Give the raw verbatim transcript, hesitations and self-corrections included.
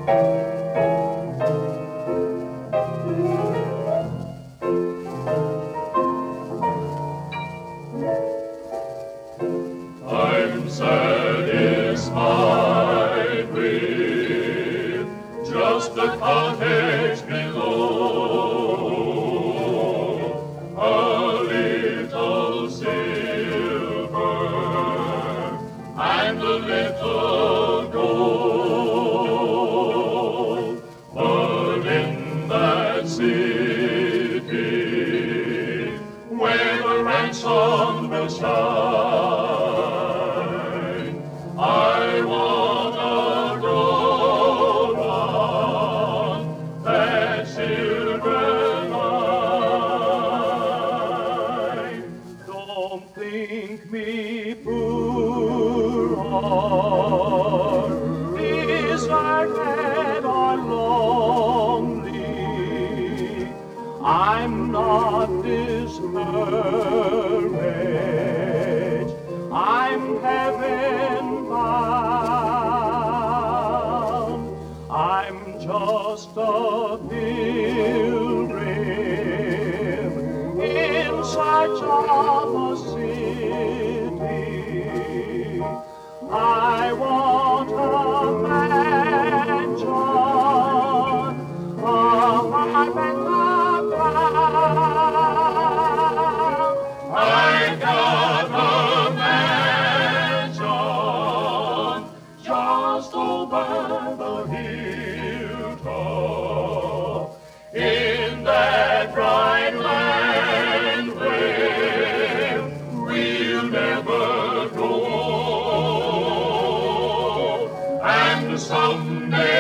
I'm satisfied with just a cottage below, a little silver and a little gold. But in that city where the ransom will shine, I want a gold one, that silver line. Don't think me poor or deserted or lonely. I'm not discouraged, I'm heaven bound. I'm just a pilgrim in search of a city. I want a mansion, a harp and a crown. I've got a mansion just over the hilltop in that bright land where we'll never grow. And someday